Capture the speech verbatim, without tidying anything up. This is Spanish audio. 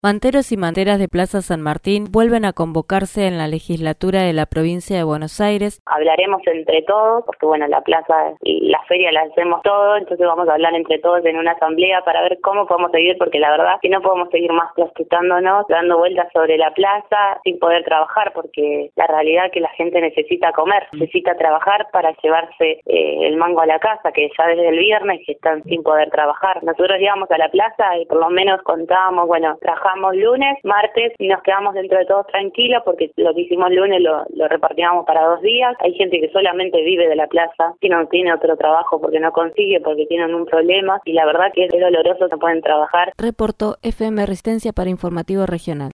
Manteros y manteras de Plaza San Martín vuelven a convocarse en la legislatura de la provincia de Buenos Aires. Hablaremos entre todos, porque bueno, la plaza y la feria la hacemos todos, entonces vamos a hablar entre todos en una asamblea para ver cómo podemos seguir, porque la verdad que no podemos seguir más plastificándonos, dando vueltas sobre la plaza sin poder trabajar, porque la realidad es que la gente necesita comer, necesita trabajar para llevarse eh, el mango a la casa, que ya desde el viernes que están sin poder trabajar. Nosotros íbamos a la plaza y por lo menos contábamos, bueno, trabajamos lunes, martes y nos quedamos dentro de todos tranquilos porque lo que hicimos lunes lo, lo repartíamos para dos días. Hay gente que solamente vive de la plaza, que no tiene otro trabajo porque no consigue, porque tienen un problema y la verdad que es doloroso que no pueden trabajar. Reportó F M Resistencia para Informativo Regional.